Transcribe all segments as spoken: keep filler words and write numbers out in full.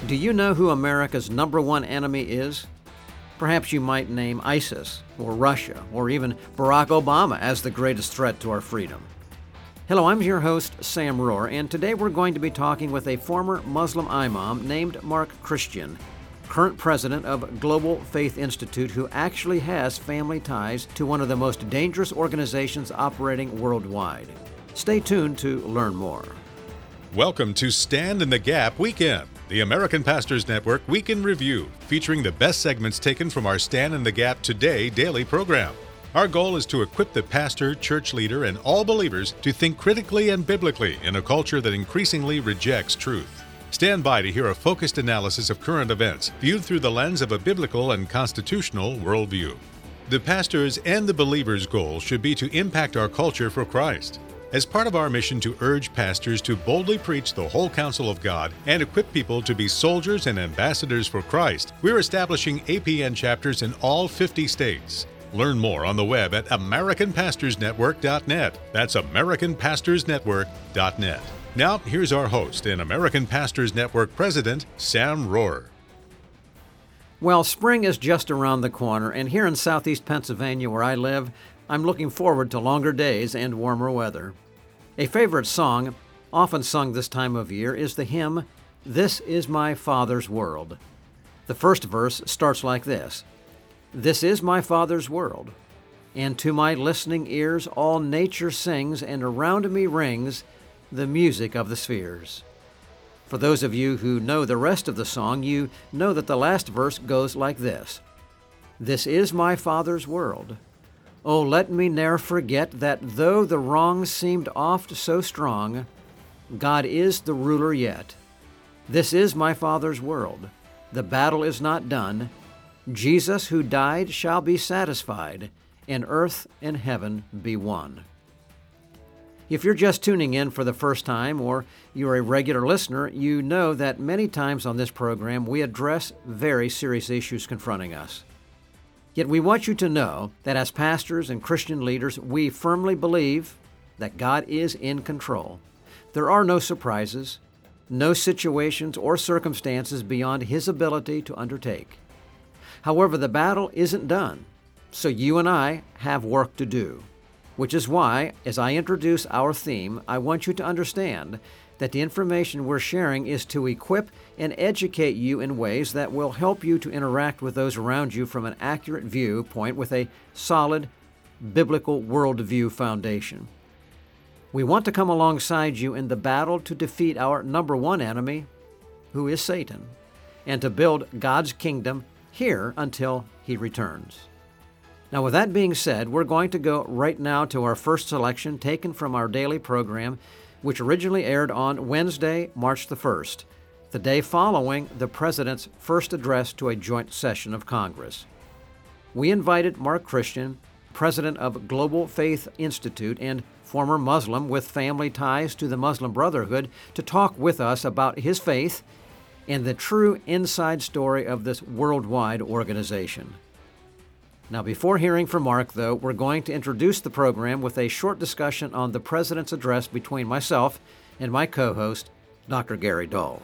Do you know who America's number one enemy is? Perhaps you might name ISIS, or Russia, or even Barack Obama as the greatest threat to our freedom. Hello, I'm your host, Sam Rohr, and today we're going to be talking with a former Muslim imam named Mark Christian, current president of Global Faith Institute, who actually has family ties to one of the most dangerous organizations operating worldwide. Stay tuned to learn more. Welcome to Stand in the Gap Weekend, the American Pastors Network Weekend Review, featuring the best segments taken from our Stand in the Gap Today daily program. Our goal is to equip the pastor, church leader, and all believers to think critically and biblically in a culture that increasingly rejects truth. Stand by to hear a focused analysis of current events, viewed through the lens of a biblical and constitutional worldview. The pastor's and the believer's goal should be to impact our culture for Christ. As part of our mission to urge pastors to boldly preach the whole counsel of God and equip people to be soldiers and ambassadors for Christ, we're establishing A P N chapters in all fifty states. Learn more on the web at American Pastors Network dot net. That's American Pastors Network dot net. Now, here's our host and American Pastors Network President, Sam Rohr. Well, spring is just around the corner, and here in southeast Pennsylvania where I live, I'm looking forward to longer days and warmer weather. A favorite song, often sung this time of year, is the hymn, "This is My Father's World." The first verse starts like this: "This is my Father's world, and to my listening ears all nature sings, and around me rings the music of the spheres." For those of you who know the rest of the song, you know that the last verse goes like this: "This is my Father's world. Oh, let me ne'er forget that though the wrong seemed oft so strong, God is the ruler yet. This is my Father's world. The battle is not done. Jesus who died shall be satisfied, and earth and heaven be one." If you're just tuning in for the first time, or you're a regular listener, you know that many times on this program we address very serious issues confronting us. Yet we want you to know that as pastors and Christian leaders, we firmly believe that God is in control. There are no surprises, no situations or circumstances beyond His ability to undertake. However, the battle isn't done, so you and I have work to do, which is why, as I introduce our theme, I want you to understand that the information we're sharing is to equip and educate you in ways that will help you to interact with those around you from an accurate viewpoint with a solid biblical worldview foundation. We want to come alongside you in the battle to defeat our number one enemy, who is Satan, and to build God's kingdom here until He returns. Now, with that being said, we're going to go right now to our first selection taken from our daily program, which originally aired on Wednesday, March the first, the day following the President's first address to a joint session of Congress. We invited Mark Christian, president of Global Faith Institute and former Muslim with family ties to the Muslim Brotherhood, to talk with us about his faith and the true inside story of this worldwide organization. Now, before hearing from Mark, though, we're going to introduce the program with a short discussion on the President's address between myself and my co-host, Doctor Gary Dahl.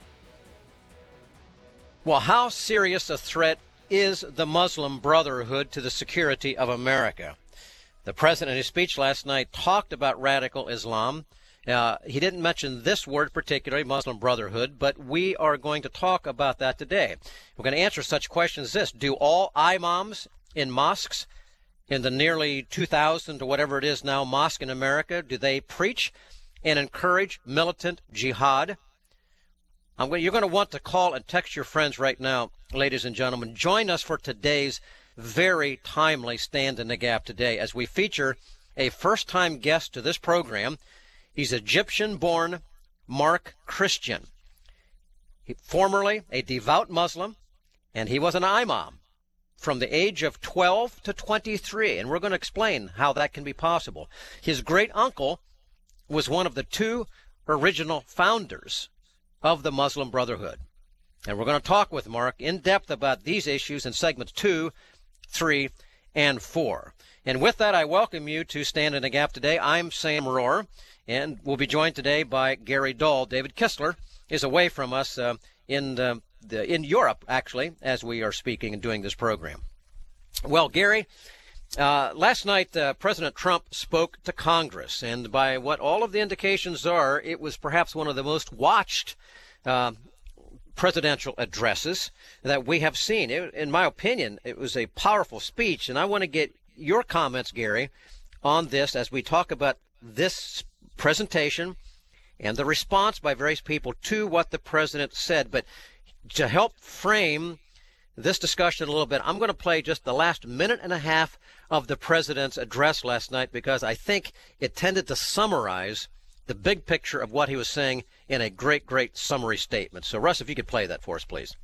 Well, how serious a threat is the Muslim Brotherhood to the security of America? The President, in his speech last night, talked about radical Islam. Uh, he didn't mention this word particularly, Muslim Brotherhood, but we are going to talk about that today. We're going to answer such questions as this: do all imams in mosques, in the nearly two thousand or whatever it is now mosque in America, do they preach and encourage militant jihad? I'm going, you're going to want to call and text your friends right now, ladies and gentlemen. Join us for today's very timely Stand in the Gap today as we feature a first-time guest to this program. He's Egyptian-born Mark Christian. He, formerly a devout Muslim, and he was an imam from the age of twelve to twenty-three, and we're going to explain how that can be possible. His great-uncle was one of the two original founders of the Muslim Brotherhood. And we're going to talk with Mark in depth about these issues in segments two, three, and four. And with that, I welcome you to Stand in the Gap today. I'm Sam Rohr, and we'll be joined today by Gary Dahl. David Kistler is away from us uh, in the, the in Europe, actually, as we are speaking and doing this program. Well, Gary, uh, last night uh, President Trump spoke to Congress, and by what all of the indications are, it was perhaps one of the most watched uh, presidential addresses that we have seen. It, in my opinion, it was a powerful speech, and I want to get your comments, Gary, on this as we talk about this presentation and the response by various people to what the president said. But to help frame this discussion a little bit, I'm going to play just the last minute and a half of the president's address last night because I think it tended to summarize the big picture of what he was saying in a great, great summary statement. So, Russ, if you could play that for us, please.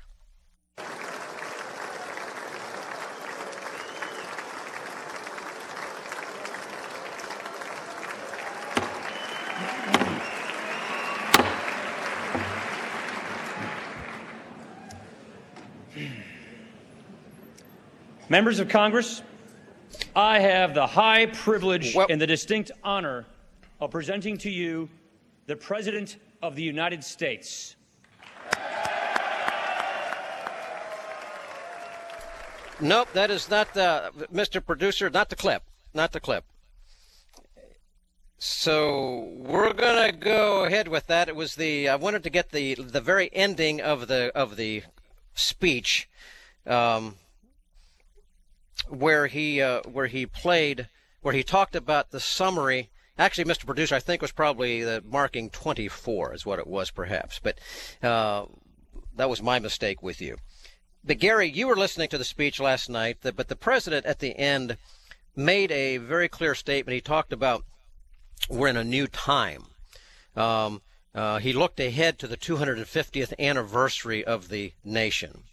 Members of Congress, I have the high privilege well, and the distinct honor of presenting to you the President of the United States. Nope, that is not the, Mister Producer, not the clip, not the clip. So we're going to go ahead with that. It was the, I wanted to get the, the very ending of the, of the speech. Um, where he uh, where he played, where he talked about the summary. Actually, Mister Producer, I think it was probably the marking twenty-four is what it was, perhaps. But uh, that was my mistake with you. But, Gary, you were listening to the speech last night, but the president at the end made a very clear statement. He talked about we're in a new time. Um, uh, he looked ahead to the two hundred fiftieth anniversary of the nation.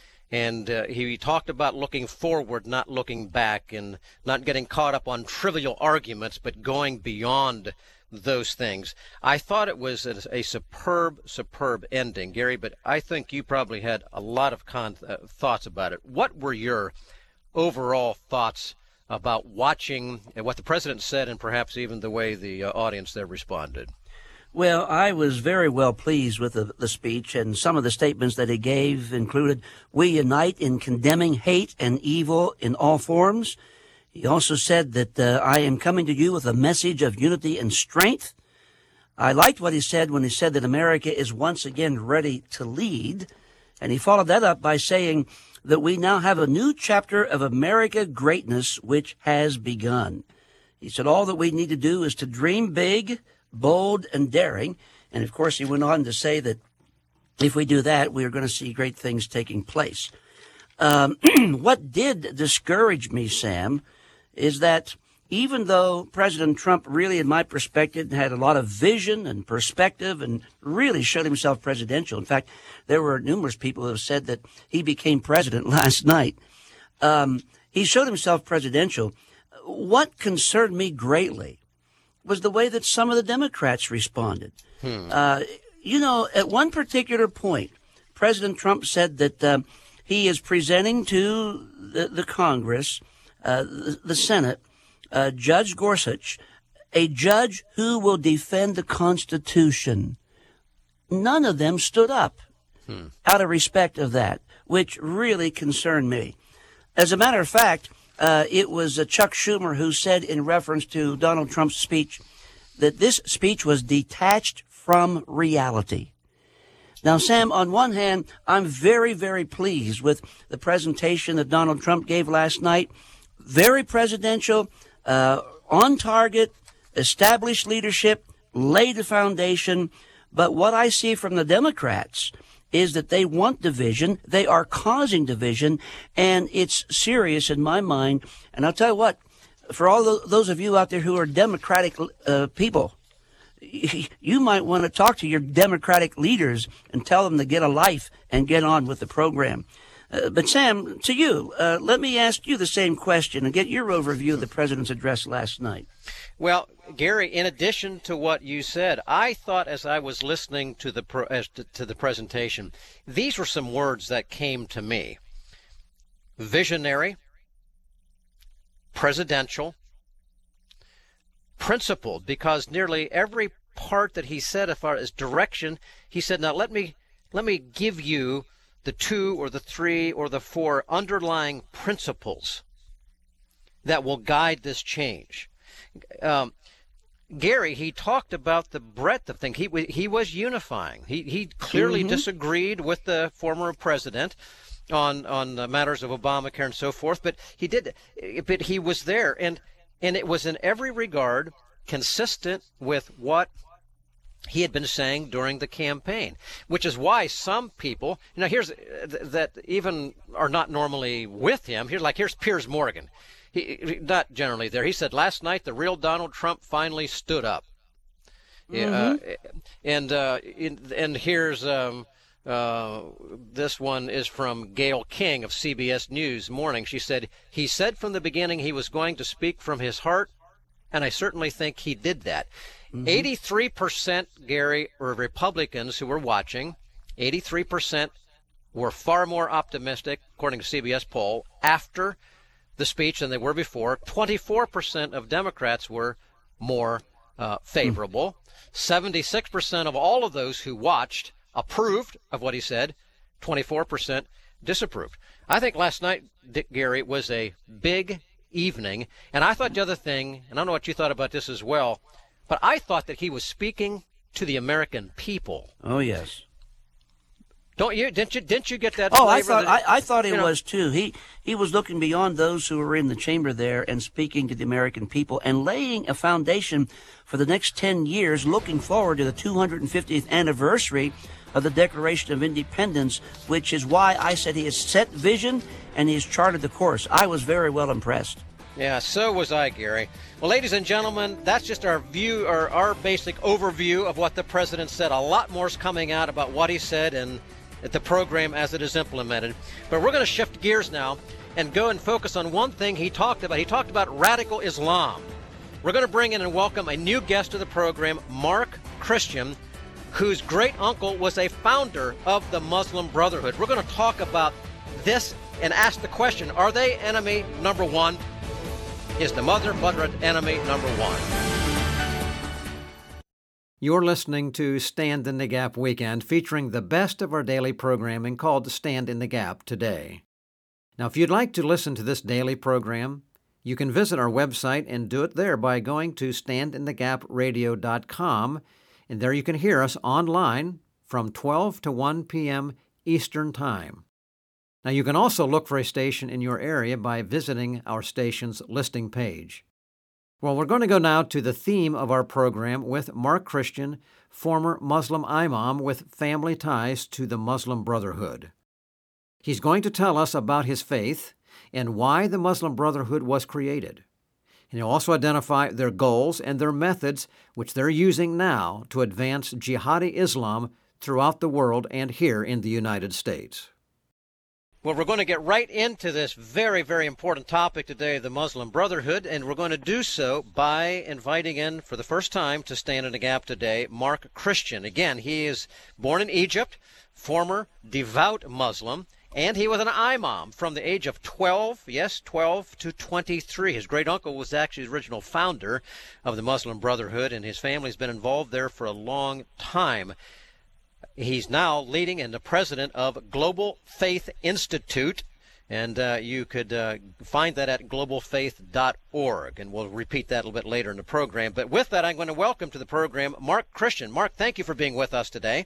And uh, he talked about looking forward, not looking back, and not getting caught up on trivial arguments, but going beyond those things. I thought it was a, a superb, superb ending, Gary, but I think you probably had a lot of con- uh, thoughts about it. What were your overall thoughts about watching what the president said and perhaps even the way the uh, audience there responded? Well, I was very well pleased with the, the speech, and some of the statements that he gave included, we unite in condemning hate and evil in all forms. He also said that uh, I am coming to you with a message of unity and strength. I liked what he said when he said that America is once again ready to lead, and he followed that up by saying that we now have a new chapter of America greatness which has begun. He said all that we need to do is to dream big, bold and daring. And of course, he went on to say that if we do that, we are going to see great things taking place. Um, what did discourage me, Sam, is that even though President Trump really, in my perspective, had a lot of vision and perspective and really showed himself presidential. In fact, there were numerous people who have said that he became president last night. Um, he showed himself presidential. What concerned me greatly was the way that some of the Democrats responded. Hmm. Uh, you know, at one particular point, President Trump said that uh, he is presenting to the, the Congress, uh, the, the Senate, uh, Judge Gorsuch, a judge who will defend the Constitution. None of them stood up hmm. out of respect of that, which really concerned me. As a matter of fact, Uh, it was uh, Chuck Schumer who said in reference to Donald Trump's speech that this speech was detached from reality. Now, Sam, on one hand, I'm very, very pleased with the presentation that Donald Trump gave last night. Very presidential, uh, on target, established leadership, laid the foundation. But what I see from the Democrats is that they want division, they are causing division, and it's serious in my mind. And I'll tell you what, for all those of you out there who are Democratic uh, people, you might want to talk to your Democratic leaders and tell them to get a life and get on with the program. Uh, but Sam, to you, uh, let me ask you the same question and get your overview of the president's address last night. Well, Gary, in addition to what you said, I thought as I was listening to the pro, as to, to the presentation, these were some words that came to me: visionary, presidential, principled, because nearly every part that he said as far as direction, he said, now let me let me give you the two or the three or the four underlying principles that will guide this change. Um, Gary, he talked about the breadth of things. He he was unifying. He he clearly mm-hmm. disagreed with the former president on on the matters of Obamacare and so forth, but he did. But he was there, and and it was in every regard consistent with what he had been saying during the campaign, which is why some people, you know, here's that even are not normally with him. Here's like here's Piers Morgan. He, not generally there. He said last night the real Donald Trump finally stood up. Mm-hmm. Uh, and uh, in, and here's um, uh, this one is from Gayle King of C B S News Morning. She said, he said from the beginning he was going to speak from his heart, and I certainly think he did that. Mm-hmm. eighty-three percent, Gary, were Republicans who were watching. eighty-three percent were far more optimistic, according to C B S poll, after the speech than they were before. twenty-four percent of Democrats were more uh, favorable. Mm. seventy-six percent of all of those who watched approved of what he said. twenty-four percent disapproved. I think last night, Dick, Gary, was a big evening. And I thought the other thing, and I don't know what you thought about this as well, but I thought that he was speaking to the American people. Oh, yes. Don't you? Didn't you? Didn't you get that? Oh, I thought that, I, I thought it know, was too. He he was looking beyond those who were in the chamber there and speaking to the American people and laying a foundation for the next ten years, looking forward to the two hundred fiftieth anniversary of the Declaration of Independence, which is why I said he has set vision and he has charted the course. I was very well impressed. Yeah, so was I, Gary. Well, ladies and gentlemen, that's just our view or our basic overview of what the president said. A lot more is coming out about what he said and at the program as it is implemented. But we're going to shift gears now and go and focus on one thing he talked about. He talked about radical Islam. We're going to bring in and welcome a new guest to the program, Mark Christian, whose great uncle was a founder of the Muslim Brotherhood. We're going to talk about this and ask the question, are they enemy number one? Is the Muslim Brotherhood enemy number one? You're listening to Stand in the Gap Weekend, featuring the best of our daily programming called Stand in the Gap Today. Now, if you'd like to listen to this daily program, you can visit our website and do it there by going to stand in the gap radio dot com, and there you can hear us online from twelve to one p.m. Eastern Time. Now, you can also look for a station in your area by visiting our station's listing page. Well, we're going to go now to the theme of our program with Mark Christian, former Muslim imam with family ties to the Muslim Brotherhood. He's going to tell us about his faith and why the Muslim Brotherhood was created. And he'll also identify their goals and their methods, which they're using now to advance jihadi Islam throughout the world and here in the United States. Well, we're going to get right into this very, very important topic today, the Muslim Brotherhood, and we're going to do so by inviting in, for the first time, to stand in the gap today, Mark Christian. Again, he is born in Egypt, former devout Muslim, and he was an imam from the age of twelve, yes, twelve to twenty-three. His great-uncle was actually the original founder of the Muslim Brotherhood, and his family's been involved there for a long time. He's now leading and the president of Global Faith Institute, and uh, you could uh, find that at global faith dot org, and we'll repeat that a little bit later in the program. But with that, I'm going to welcome to the program Mark Christian. Mark, thank you for being with us today.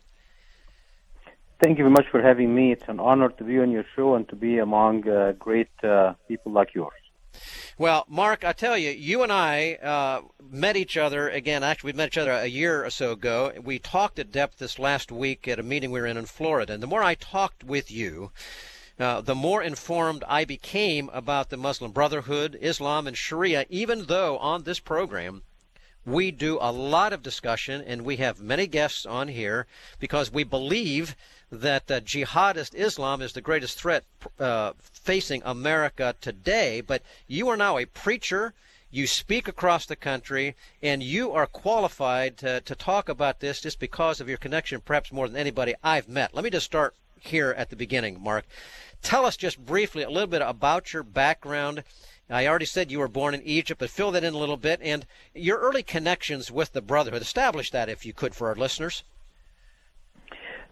Thank you very much for having me. It's an honor to be on your show and to be among uh, great uh, people like yours. Well, Mark, I tell you, you and I uh, met each other, again, actually we met each other a year or so ago. We talked at depth this last week at a meeting we were in in Florida. And the more I talked with you, uh, the more informed I became about the Muslim Brotherhood, Islam, and Sharia, even though on this program we do a lot of discussion and we have many guests on here because we believe that uh, jihadist Islam is the greatest threat uh, facing America today. But you are now a preacher, you speak across the country, and you are qualified to, to talk about this just because of your connection, perhaps more than anybody I've met. Let me just start here at the beginning, Mark. Tell us just briefly a little bit about your background. I already said you were born in Egypt, but fill that in a little bit, and your early connections with the Brotherhood. Establish that, if you could, for our listeners.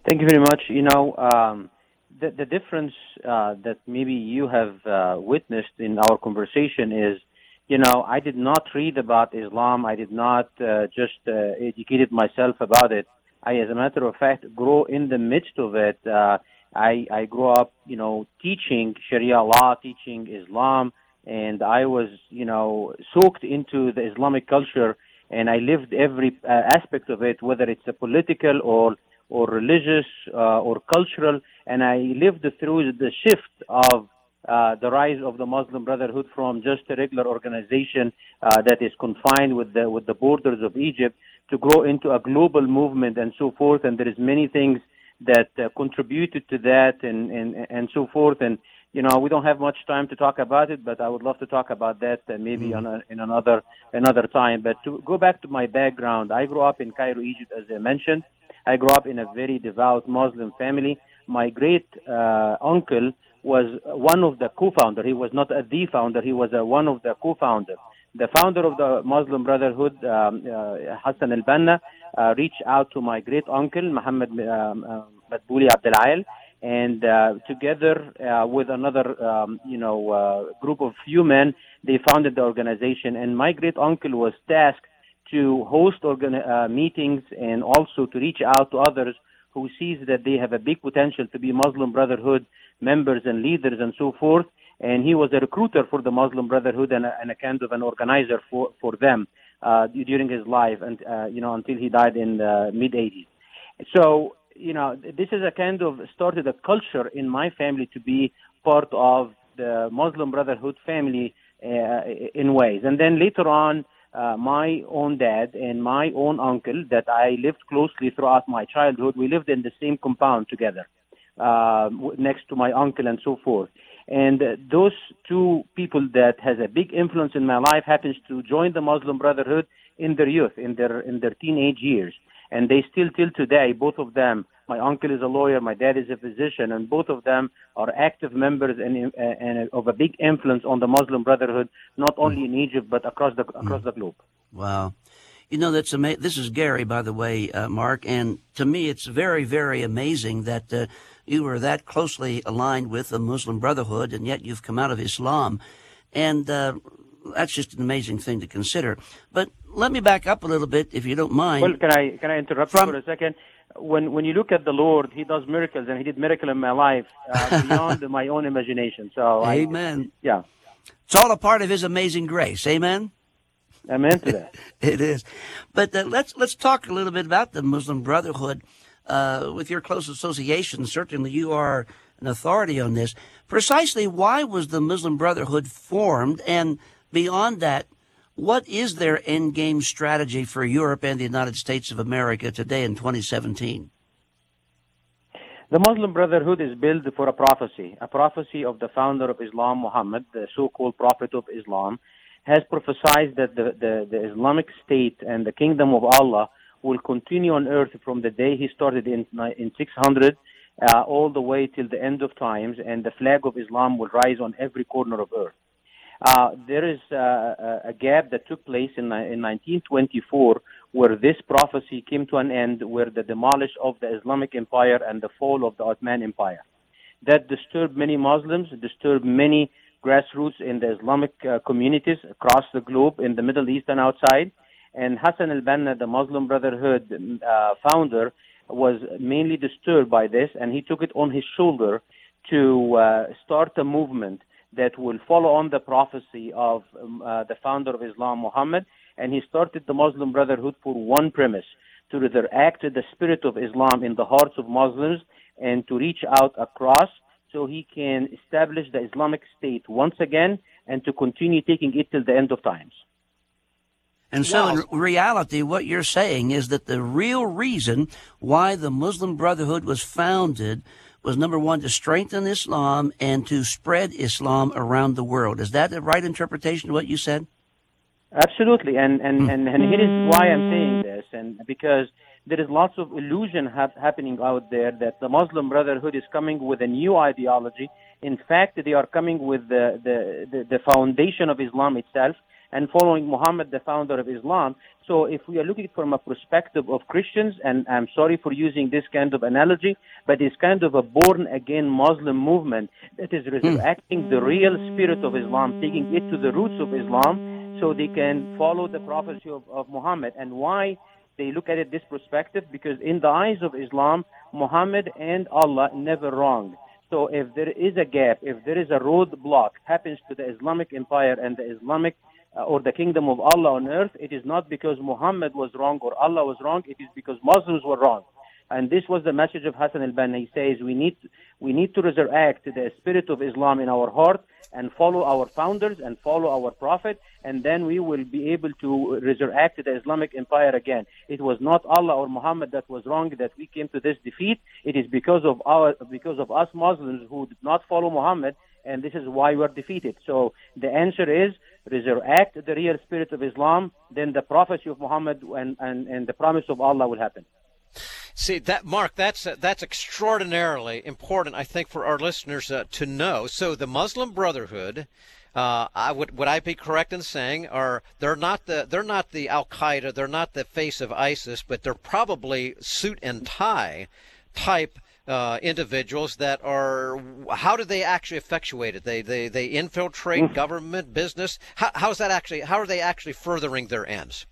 Thank you very much. You know, um, the, the difference uh, that maybe you have uh, witnessed in our conversation is, you know, I did not read about Islam. I did not uh, just uh, educated myself about it. I, as a matter of fact, grow in the midst of it. Uh, I, I grew up, you know, teaching Sharia law, teaching Islam, and I was, you know, soaked into the Islamic culture, and I lived every uh, aspect of it, whether it's a political or or religious uh, or cultural, and I lived through the shift of uh, the rise of the Muslim Brotherhood from just a regular organization uh, that is confined with the with the borders of Egypt to grow into a global movement and so forth. And there is many things that uh, contributed to that and, and and so forth. And you know, we don't have much time to talk about it, but I would love to talk about that uh, maybe mm. on a, in another another time. But to go back to my background, I grew up in Cairo, Egypt, as I mentioned. I grew up in a very devout Muslim family. My great uh, uncle was one of the co-founders. He was not a the founder. He was a, one of the co-founders. The founder of the Muslim Brotherhood, um, uh, Hassan al-Banna, uh, reached out to my great uncle, Muhammad um, uh, Madbouli Abdel Aal, and uh, together uh, with another, um, you know, uh, group of few men, they founded the organization. And my great uncle was tasked to host organ- uh, meetings and also to reach out to others who sees that they have a big potential to be Muslim Brotherhood members and leaders and so forth. And he was a recruiter for the Muslim Brotherhood and a, and a kind of an organizer for, for them uh, during his life, and uh, you know, until he died in the mid eighties. So, you know, this is a kind of started a culture in my family to be part of the Muslim Brotherhood family uh, in ways. And then later on, Uh, my own dad and my own uncle that I lived closely throughout my childhood, we lived in the same compound together, uh, next to my uncle and so forth. And uh, those two people that has a big influence in my life happens to join the Muslim Brotherhood in their youth, in their in their teenage years. And they still, till today, both of them, my uncle is a lawyer, my dad is a physician, and both of them are active members and, uh, and of a big influence on the Muslim Brotherhood, not only in Egypt, but across the across the globe. Wow. You know, that's ama- this is Gary, by the way, uh, Mark, and to me it's very, very amazing that uh, you were that closely aligned with the Muslim Brotherhood, and yet you've come out of Islam. And uh, that's just an amazing thing to consider. But let me back up a little bit, if you don't mind. Well, can I can I interrupt From, you for a second? When when you look at the Lord, He does miracles, and He did miracle in my life uh, beyond my own imagination. So, Amen. I, yeah, it's all a part of His amazing grace. Amen. Amen to that. It is. But uh, let's let's talk a little bit about the Muslim Brotherhood. Uh, with your close association, certainly you are an authority on this. Precisely why was the Muslim Brotherhood formed? And beyond that, what is their end game strategy for Europe and the United States of America today in twenty seventeen? The Muslim Brotherhood is built for a prophecy, a prophecy of the founder of Islam, Muhammad, the so-called prophet of Islam, has prophesied that the, the, the Islamic State and the kingdom of Allah will continue on earth from the day he started in in six hundred uh, all the way till the end of times, and the flag of Islam will rise on every corner of earth. Uh, there is uh, a gap that took place in, in nineteen twenty-four where this prophecy came to an end, where the demolish of the Islamic Empire and the fall of the Ottoman Empire. That disturbed many Muslims, disturbed many grassroots in the Islamic uh, communities across the globe, in the Middle East and outside. And Hassan al-Banna, the Muslim Brotherhood uh, founder, was mainly disturbed by this, and he took it on his shoulder to uh, start a movement that will follow on the prophecy of um, uh, the founder of Islam, Muhammad. And he started the Muslim Brotherhood for one premise: to resurrect the spirit of Islam in the hearts of Muslims and to reach out across, so he can establish the Islamic State once again and to continue taking it till the end of times. And so wow. in reality, what you're saying is that the real reason why the Muslim Brotherhood was founded was, number one, to strengthen Islam and to spread Islam around the world. Is that the right interpretation of what you said? Absolutely. And, and, mm. and, and here is why I'm saying this, and because there is lots of illusion ha- happening out there that the Muslim Brotherhood is coming with a new ideology. In fact, they are coming with the, the, the, the foundation of Islam itself. and following Muhammad, the founder of Islam. So if we are looking from a perspective of Christians, and I'm sorry for using this kind of analogy, but it's kind of a born-again Muslim movement that is resurrecting the real spirit of Islam, taking it to the roots of Islam so they can follow the prophecy of, of Muhammad. And why they look at it this perspective? Because in the eyes of Islam, Muhammad and Allah never wronged. So if there is a gap, if there is a roadblock happens to the Islamic empire and the Islamic uh, or the kingdom of Allah on earth, it is not because Muhammad was wrong or Allah was wrong, it is because Muslims were wrong. And this was the message of Hassan al-Banna. He says we need we need to resurrect the spirit of Islam in our heart and follow our founders and follow our prophet, and then we will be able to resurrect the Islamic empire again. It was not Allah or Muhammad that was wrong that we came to this defeat. It is because of our because of us Muslims who did not follow Muhammad, and this is why we're defeated. So the answer is resurrect the real spirit of Islam, then the prophecy of Muhammad and, and, and the promise of Allah will happen. See, that, Mark, that's uh, that's extraordinarily important, I think, for our listeners uh, to know. So the Muslim Brotherhood, uh, I would would I be correct in saying, are they're not the they're not the Al Qaeda, they're not the face of ISIS, but they're probably suit and tie type uh, individuals that are. How do they actually effectuate it? They they they infiltrate mm. government, business. How how is that actually? How are they actually furthering their ends?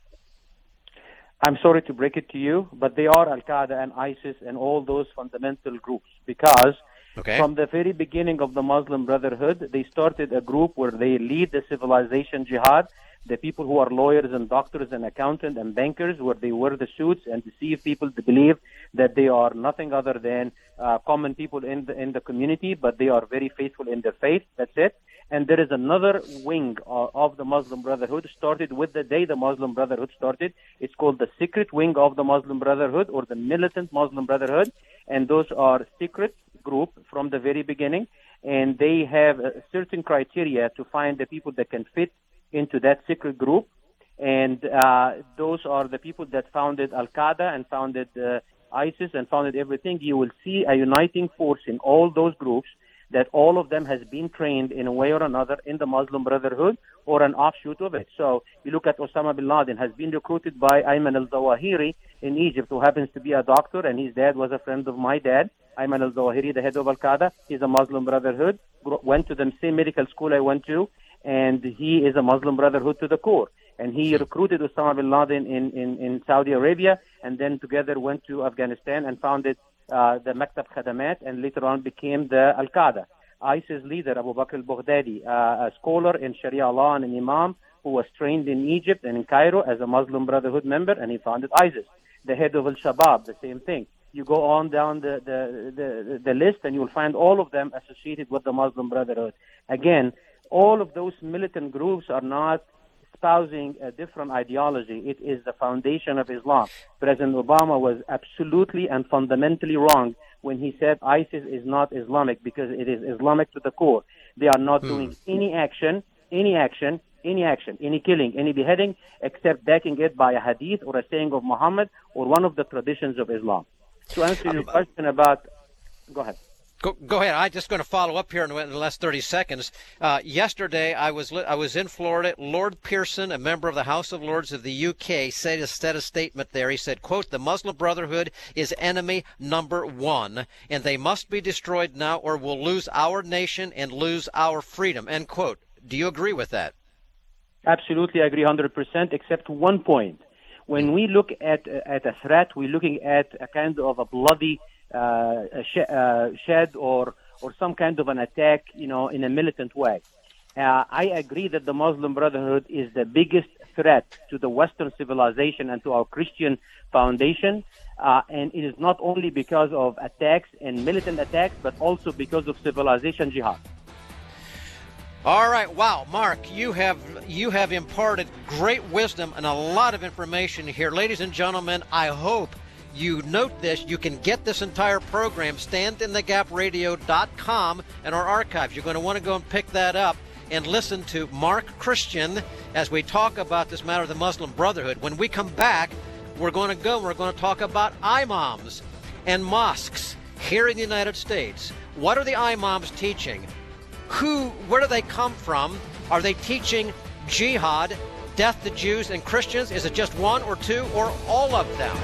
I'm sorry to break it to you, but they are Al-Qaeda and ISIS and all those fundamental groups, because okay. from the very beginning of the Muslim Brotherhood, they started a group where they lead the civilization jihad, the people who are lawyers and doctors and accountants and bankers, where they wear the suits and deceive people to believe that they are nothing other than uh, common people in the, in the community, but they are very faithful in their faith. That's it. And there is another wing uh, of the Muslim Brotherhood, started with the day the Muslim Brotherhood started. It's called the secret wing of the Muslim Brotherhood, or the militant Muslim Brotherhood. And those are secret group from the very beginning. And they have a certain criteria to find the people that can fit into that secret group. And uh, those are the people that founded Al-Qaeda and founded uh, ISIS and founded everything. You will see a uniting force in all those groups, that all of them has been trained in a way or another in the Muslim Brotherhood or an offshoot of it. So you look at Osama bin Laden, has been recruited by Ayman al-Zawahiri in Egypt, who happens to be a doctor, and his dad was a friend of my dad. Ayman al-Zawahiri, the head of Al-Qaeda, he's a Muslim Brotherhood, went to the same medical school I went to, and he is a Muslim Brotherhood to the core. And he recruited Osama bin Laden in, in, in Saudi Arabia, and then together went to Afghanistan and founded Uh, the Maktab Khadamat, and later on became the Al-Qaeda. ISIS leader Abu Bakr al-Baghdadi, uh, a scholar in Sharia law and an imam who was trained in Egypt and in Cairo as a Muslim Brotherhood member, and he founded ISIS. The head of Al-Shabaab, the same thing. You go on down the, the, the, the list, and you'll find all of them associated with the Muslim Brotherhood. Again, all of those militant groups are not espousing a different ideology. It is the foundation of Islam. President Obama was absolutely and fundamentally wrong when he said ISIS is not Islamic, because it is Islamic to the core. They are not hmm. doing any action, any action, any action, any killing, any beheading, except backing it by a hadith or a saying of Muhammad or one of the traditions of Islam. To answer your question about... Go ahead. Go, go ahead. I'm just going to follow up here in the last thirty seconds. Uh, yesterday, I was I was in Florida. Lord Pearson, a member of the House of Lords of the U K, said, said a statement there. He said, quote, "The Muslim Brotherhood is enemy number one, and they must be destroyed now or we'll lose our nation and lose our freedom," end quote. Do you agree with that? Absolutely, I agree one hundred percent, except one point. When we look at, at a threat, we're looking at a kind of a bloody Uh, sh- uh, shed or or some kind of an attack, you know, in a militant way. Uh, I agree that the Muslim Brotherhood is the biggest threat to the Western civilization and to our Christian foundation, uh, and it is not only because of attacks and militant attacks, but also because of civilization jihad. All right, wow, Mark, you have you have imparted great wisdom and a lot of information here, ladies and gentlemen. I hope you note this. You can get this entire program, stand in the gap radio dot com, and our archives. You're going to want to go and pick that up and listen to Mark Christian as we talk about this matter of the Muslim Brotherhood. When we come back, we're going to go and we're going to talk about imams and mosques here in the United States. What are the imams teaching? Who, where do they come from? Are they teaching jihad, death to Jews and Christians? Is it just one or two or all of them?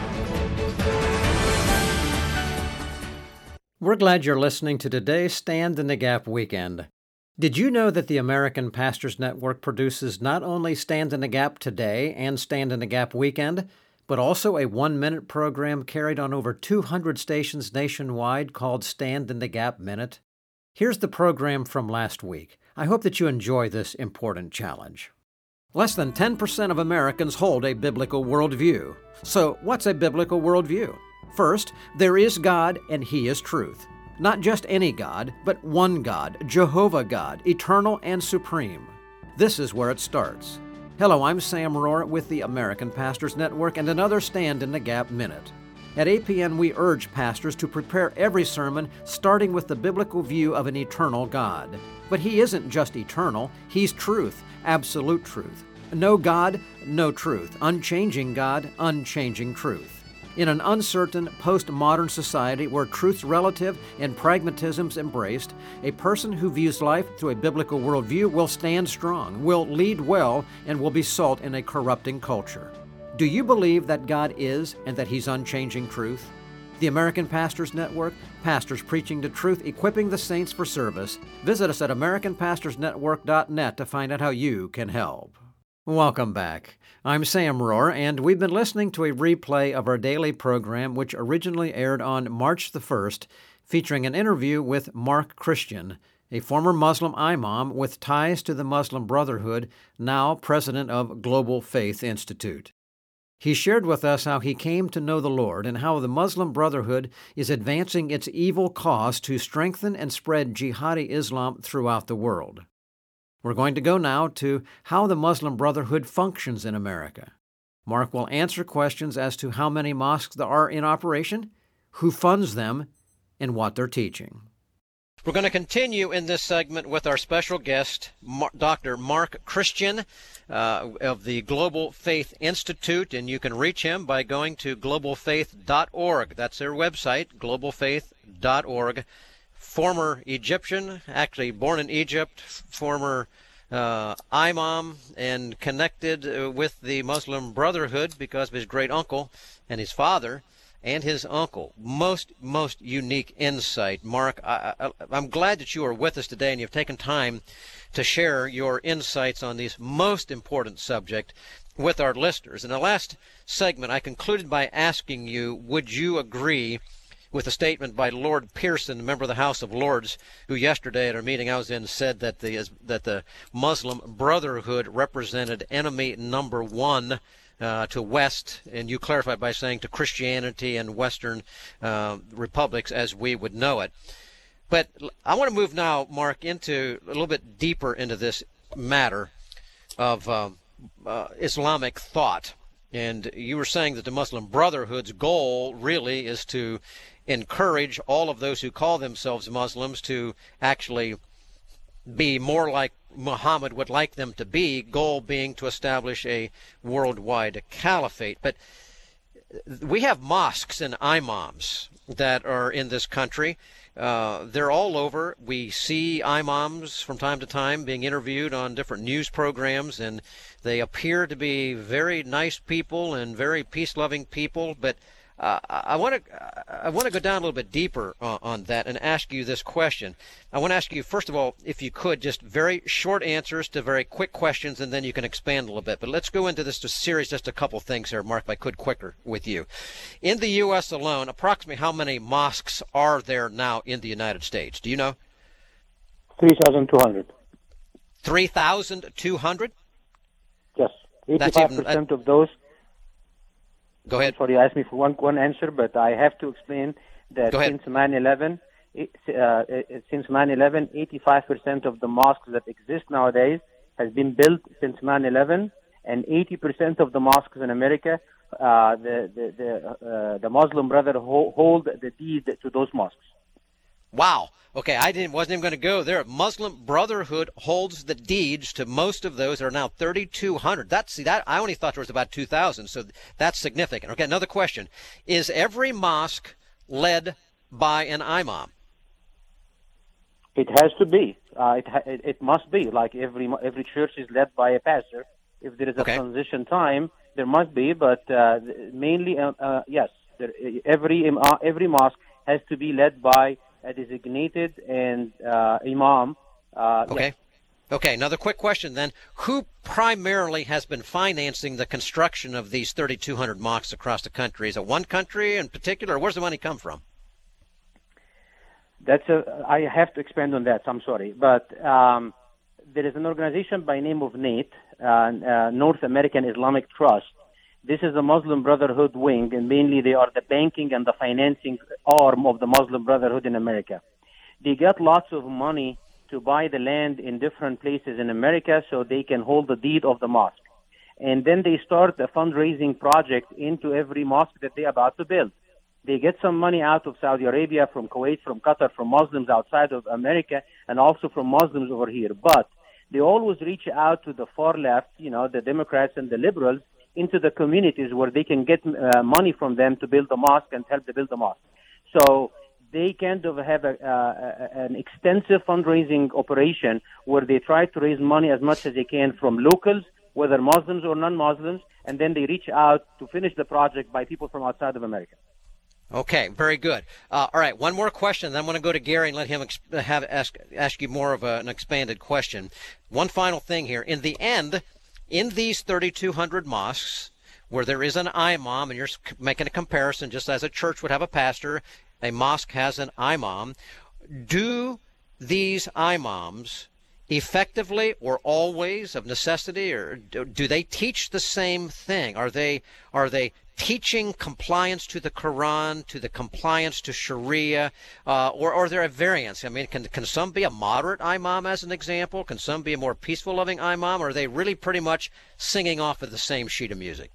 We're glad you're listening to today's Stand in the Gap Weekend. Did you know that the American Pastors Network produces not only Stand in the Gap Today and Stand in the Gap Weekend, but also a one-minute program carried on over two hundred stations nationwide called Stand in the Gap Minute? Here's the program from last week. I hope that you enjoy this important challenge. Less than ten percent of Americans hold a biblical worldview. So, what's a biblical worldview? First, there is God and He is truth. Not just any God, but one God, Jehovah God, eternal and supreme. This is where it starts. Hello, I'm Sam Rohr with the American Pastors Network and another Stand in the Gap Minute. At A P N, we urge pastors to prepare every sermon starting with the biblical view of an eternal God. But He isn't just eternal, He's truth, absolute truth. No God, no truth. Unchanging God, unchanging truth. In an uncertain, postmodern society where truth's relative and pragmatism's embraced, a person who views life through a biblical worldview will stand strong, will lead well, and will be salt in a corrupting culture. Do you believe that God is and that He's unchanging truth? The American Pastors Network, pastors preaching the truth, equipping the saints for service. Visit us at American Pastors Network dot net to find out how you can help. Welcome back. I'm Sam Rohr, and we've been listening to a replay of our daily program, which originally aired on March the first, featuring an interview with Mark Christian, a former Muslim imam with ties to the Muslim Brotherhood, now president of Global Faith Institute. He shared with us how he came to know the Lord and how the Muslim Brotherhood is advancing its evil cause to strengthen and spread jihadi Islam throughout the world. We're going to go now to how the Muslim Brotherhood functions in America. Mark will answer questions as to how many mosques there are in operation, who funds them, and what they're teaching. We're going to continue in this segment with our special guest, Doctor Mark Christian uh, of the Global Faith Institute, and you can reach him by going to global faith dot org. That's their website, global faith dot org. Former Egyptian, actually born in Egypt, former uh, imam, and connected uh, with the Muslim Brotherhood because of his great uncle and his father and his uncle. Most, most unique insight. Mark, I, I, I'm glad that you are with us today and you've taken time to share your insights on this most important subject with our listeners. In the last segment, I concluded by asking you, would you agree with a statement by Lord Pearson, a member of the House of Lords, who yesterday at our meeting I was in said that the that the Muslim Brotherhood represented enemy number one uh, to West, and you clarified by saying to Christianity and Western uh, republics as we would know it. But I want to move now, Mark, into a little bit deeper into this matter of uh, uh, Islamic thought. And you were saying that the Muslim Brotherhood's goal really is to encourage all of those who call themselves Muslims to actually be more like Muhammad would like them to be, goal being to establish a worldwide caliphate. But we have mosques and imams that are in this country. Uh, they're all over. We see imams from time to time being interviewed on different news programs, and they appear to be very nice people and very peace-loving people. But uh, I want to I want to go down a little bit deeper on, on that and ask you this question. I want to ask you, first of all, if you could, just very short answers to very quick questions, and then you can expand a little bit. But let's go into this series, just a couple things here, Mark, if I could, quicker with you. In the U S alone, approximately how many mosques are there now in the United States? Do you know? three thousand two hundred. three thousand two hundred? Yes. eighty-five percent of those. Go ahead. Sorry, you asked me for one, one answer, but I have to explain that since nine eleven, uh, since nine eleven, eighty-five percent of the mosques that exist nowadays has been built since nine eleven, and eighty percent of the mosques in America, uh, the the the, uh, the Muslim Brotherhood hold the deed to those mosques. Wow. Okay, I didn't wasn't even going to go there. Muslim Brotherhood holds the deeds to most of those. There are now thirty-two hundred. That's see that I only thought there was about two thousand, so that's significant. Okay, another question: is every mosque led by an imam? It has to be. Uh, it, ha- it it must be. Like every every church is led by a pastor. If there is a Okay. transition time, there must be. But uh, mainly, uh, uh, yes, there, every im- uh, every mosque has to be led by a designated and uh, imam. Uh, Okay. yes. Okay, another quick question then. Who primarily has been financing the construction of these thirty-two hundred mosques across the country? Is it one country in particular, or where's the money come from? That's a. I have to expand on that. I'm sorry, but um, there is an organization by name of NATE, uh, uh, North American Islamic Trust. This is a Muslim Brotherhood wing, and mainly they are the banking and the financing arm of the Muslim Brotherhood in America. They get lots of money to buy the land in different places in America so they can hold the deed of the mosque. And then they start a fundraising project into every mosque that they're about to build. They get some money out of Saudi Arabia, from Kuwait, from Qatar, from Muslims outside of America, and also from Muslims over here. But they always reach out to the far left, you know, the Democrats and the liberals, into the communities where they can get uh, money from them to build the mosque and help to build the mosque. So they kind of have a, uh, an extensive fundraising operation where they try to raise money as much as they can from locals, whether Muslims or non-Muslims, and then they reach out to finish the project by people from outside of America. Okay, very good. Uh, all right, one more question, then I'm going to go to Gary and let him exp- have ask ask you more of a, an expanded question. One final thing here. In the end, in these thirty-two hundred mosques, where there is an imam, and you're making a comparison, just as a church would have a pastor, a mosque has an imam. Do these imams effectively or always of necessity, or do, do they teach the same thing? Are they are they teaching compliance to the Quran, to the compliance to Sharia, uh, or, or are there a variance? I mean, can can some be a moderate imam as an example? Can some be a more peaceful, loving imam? Or are they really pretty much singing off of the same sheet of music?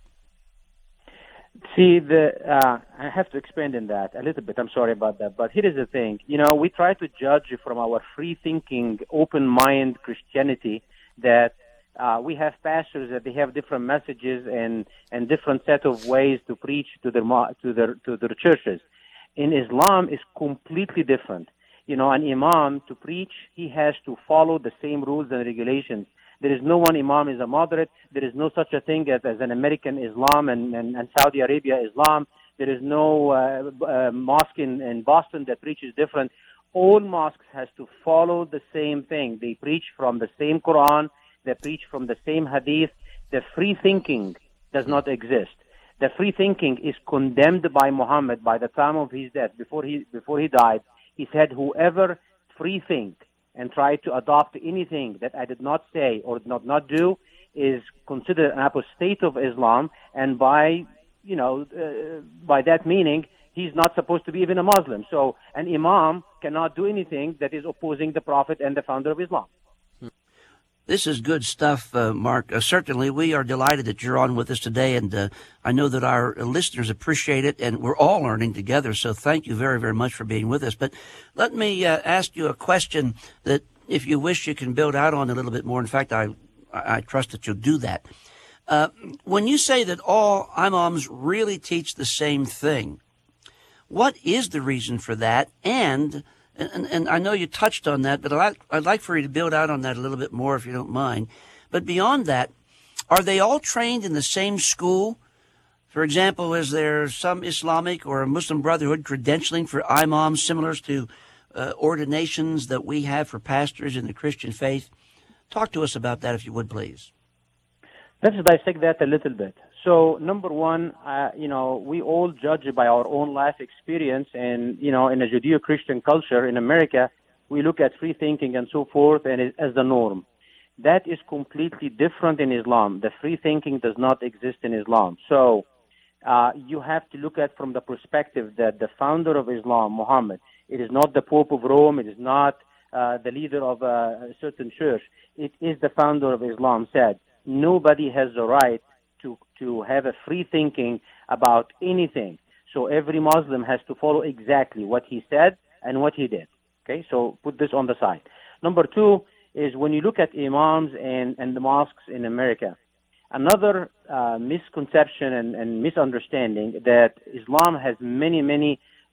See, the uh, I have to expand in that a little bit. I'm sorry about that. But here is the thing. You know, we try to judge from our free-thinking, open-mind Christianity that uh, we have pastors that they have different messages and, and different set of ways to preach to their, to their, to their churches. In Islam, it's completely different. You know, an imam, to preach, he has to follow the same rules and regulations. There is no one imam is a moderate. There is no such a thing as, as an American Islam and, and, and Saudi Arabia Islam. There is no uh, uh, mosque in, in Boston that preaches different. All mosques has to follow the same thing. They preach from the same Quran. They preach from the same hadith. The free thinking does not exist. The free thinking is condemned by Muhammad by the time of his death. Before he before he died, he said, "Whoever free think and try to adopt anything that I did not say or did not, not do is considered an apostate of Islam, and by, you know, uh, by that meaning, he's not supposed to be even a Muslim." So an imam cannot do anything that is opposing the Prophet and the founder of Islam. This is good stuff, uh, Mark. Uh, certainly, we are delighted that you're on with us today, and uh, I know that our listeners appreciate it, and we're all learning together, so thank you very, very much for being with us. But let me uh, ask you a question that, if you wish, you can build out on a little bit more. In fact, I, I trust that you'll do that. Uh, when you say that all imams really teach the same thing, what is the reason for that? And And, and I know you touched on that, but I'd like, I'd like for you to build out on that a little bit more, if you don't mind. But beyond that, are they all trained in the same school? For example, is there some Islamic or Muslim Brotherhood credentialing for imams similar to uh, ordinations that we have for pastors in the Christian faith? Talk to us about that, if you would, please. Let's dissect that a little bit. So, number one, uh, you know, we all judge by our own life experience, and, you know, in a Judeo-Christian culture in America, we look at free thinking and so forth and it, as the norm. That is completely different in Islam. The free thinking does not exist in Islam. So, uh, you have to look at from the perspective that the founder of Islam, Muhammad, it is not the Pope of Rome, it is not uh, the leader of a certain church. It is the founder of Islam said, nobody has the right to to have a free thinking about anything. So every Muslim has to follow exactly what he said and what he did. Okay, so put this on the side. Number two is when you look at imams and, and the mosques in America, another uh, misconception and, and misunderstanding that Islam has many, many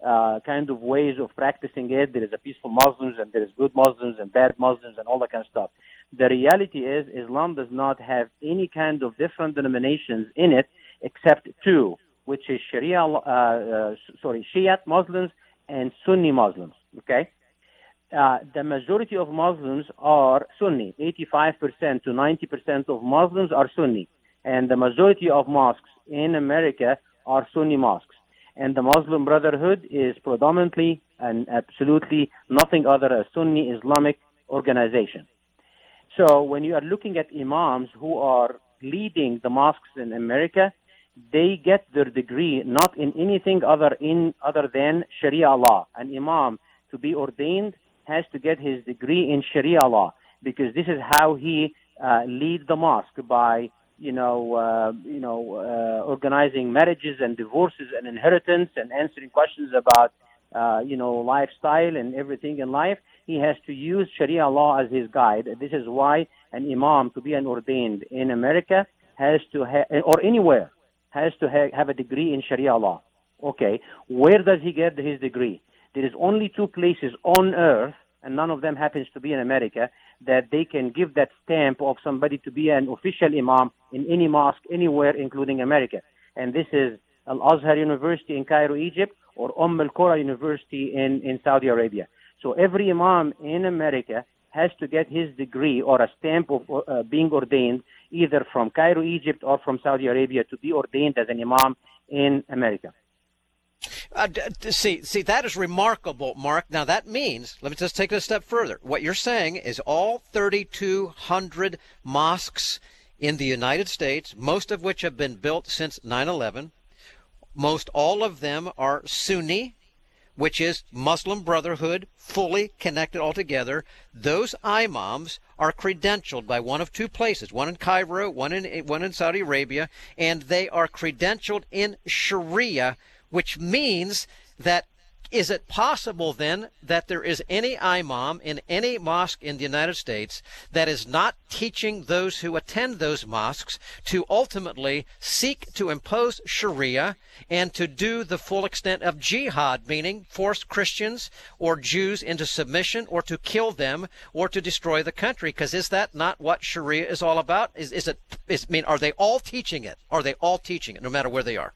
uh, kind of ways of practicing it. There is a peaceful Muslims, and there is good Muslims and bad Muslims and all that kind of stuff. The reality is Islam does not have any kind of different denominations in it except two, which is Sharia, uh, uh, sorry, Shiite Muslims and Sunni Muslims, okay? Uh, the majority of Muslims are Sunni. eighty-five percent to ninety percent of Muslims are Sunni. And the majority of mosques in America are Sunni mosques. And the Muslim Brotherhood is predominantly and absolutely nothing other than a Sunni Islamic organization. So when you are looking at imams who are leading the mosques in America, they get their degree not in anything other in other than Sharia law. An imam, to be ordained, has to get his degree in Sharia law, because this is how he uh, leads the mosque, by you know uh, you know uh, organizing marriages and divorces and inheritance and answering questions about uh, you know lifestyle and everything in life. He has to use Sharia law as his guide. This is why an imam, to be an ordained in America, has to ha- or anywhere has to ha- have a degree in Sharia law. Okay, where does he get his degree? There is only two places on earth, and none of them happens to be in America, that they can give that stamp of somebody to be an official imam in any mosque anywhere, including America. And this is Al-Azhar University in Cairo, Egypt, or Umm al-Qura University in, in Saudi Arabia. So every imam in America has to get his degree or a stamp of uh, being ordained either from Cairo, Egypt, or from Saudi Arabia to be ordained as an imam in America. Uh, d- d- see, see, that is remarkable, Mark. Now, that means, let me just take it a step further. What you're saying is all thirty-two hundred mosques in the United States, most of which have been built since nine eleven, most all of them are Sunni, which is Muslim Brotherhood, fully connected altogether. Those imams are credentialed by one of two places, one in Cairo, one in, one in Saudi Arabia, and they are credentialed in Sharia, which means that, is it possible then that there is any imam in any mosque in the United States that is not teaching those who attend those mosques to ultimately seek to impose Sharia and to do the full extent of jihad, meaning force Christians or Jews into submission, or to kill them, or to destroy the country? Because is that not what Sharia is all about? Is, is it, is, I mean, are they all teaching it? Are they all teaching it, no matter where they are?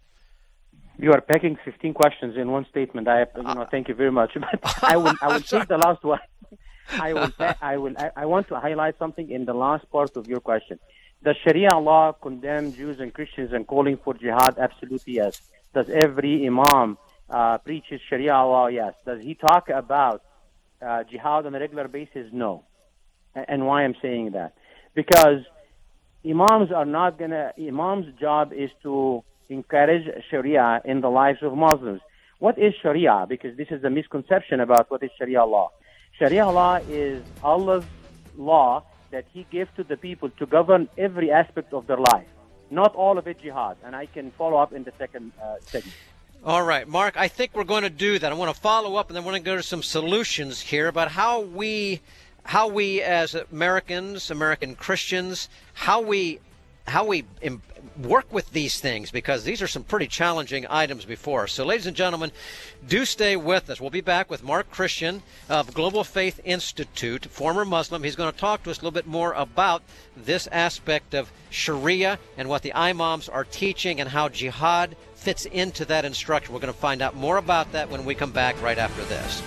You are packing fifteen questions in one statement. I, you know, thank you very much. But I will, I will take the last one. I will, I will, I, I want to highlight something in the last part of your question. Does Sharia law condemn Jews and Christians and calling for jihad? Absolutely yes. Does every imam uh, preaches Sharia law? Yes. Does he talk about uh, jihad on a regular basis? No. And why I'm saying that? Because imams are not gonna. Imam's job is to encourage Sharia in the lives of Muslims. What is Sharia? Because this is a misconception about what is Sharia law. Sharia law is Allah's law that He gives to the people to govern every aspect of their life. Not all of it jihad. And I can follow up in the second uh, segment. All right, Mark, I think we're going to do that. I want to follow up, and then we're going to go to some solutions here about how we, how we as Americans, American Christians, how we, how we Im- work with these things, because these are some pretty challenging items before us. So, ladies and gentlemen, do stay with us. We'll be back with Mark Christian of Global Faith Institute, former Muslim. He's going to talk to us a little bit more about this aspect of Sharia and what the imams are teaching and how jihad fits into that instruction. We're going to find out more about that when we come back right after this.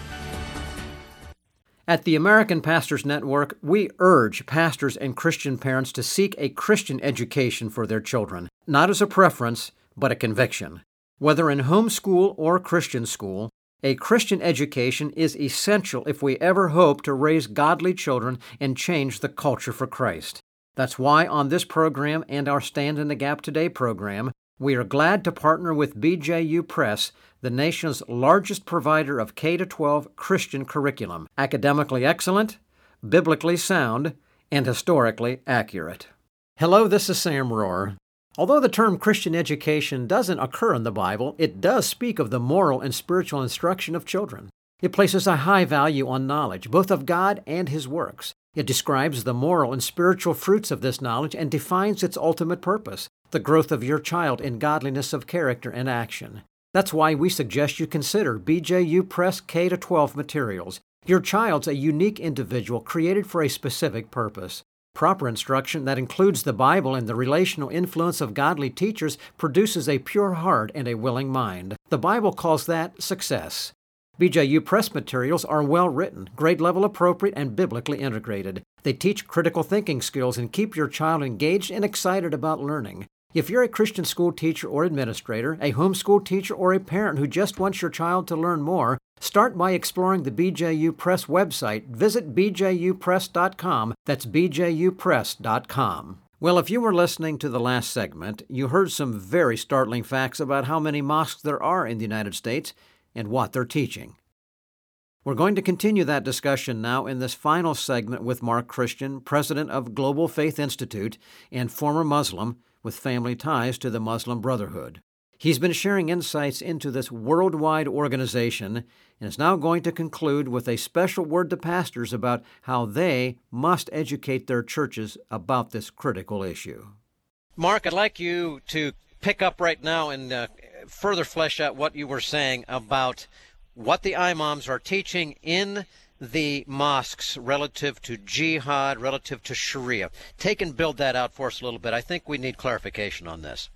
At the American Pastors Network, we urge pastors and Christian parents to seek a Christian education for their children, not as a preference, but a conviction. Whether in homeschool or Christian school, a Christian education is essential if we ever hope to raise godly children and change the culture for Christ. That's why on this program and our Stand in the Gap Today program, we are glad to partner with B J U Press, the nation's largest provider of K through twelve Christian curriculum, academically excellent, biblically sound, and historically accurate. Hello, this is Sam Rohr. Although the term Christian education doesn't occur in the Bible, it does speak of the moral and spiritual instruction of children. It places a high value on knowledge, both of God and His works. It describes the moral and spiritual fruits of this knowledge and defines its ultimate purpose, the growth of your child in godliness of character and action. That's why we suggest you consider B J U Press K through twelve materials. Your child's a unique individual created for a specific purpose. Proper instruction that includes the Bible and the relational influence of godly teachers produces a pure heart and a willing mind. The Bible calls that success. B J U Press materials are well written, grade level appropriate, and biblically integrated. They teach critical thinking skills and keep your child engaged and excited about learning. If you're a Christian school teacher or administrator, a homeschool teacher, or a parent who just wants your child to learn more, start by exploring the B J U Press website. Visit b j u press dot com. That's b j u press dot com. Well, if you were listening to the last segment, you heard some very startling facts about how many mosques there are in the United States and what they're teaching. We're going to continue that discussion now in this final segment with Mark Christian, president of Global Faith Institute and former Muslim with family ties to the Muslim Brotherhood. He's been sharing insights into this worldwide organization and is now going to conclude with a special word to pastors about how they must educate their churches about this critical issue. Mark, I'd like you to pick up right now and uh, further flesh out what you were saying about what the imams are teaching in the mosques relative to jihad, relative to Sharia. Take and build that out for us a little bit. I think we need clarification on this.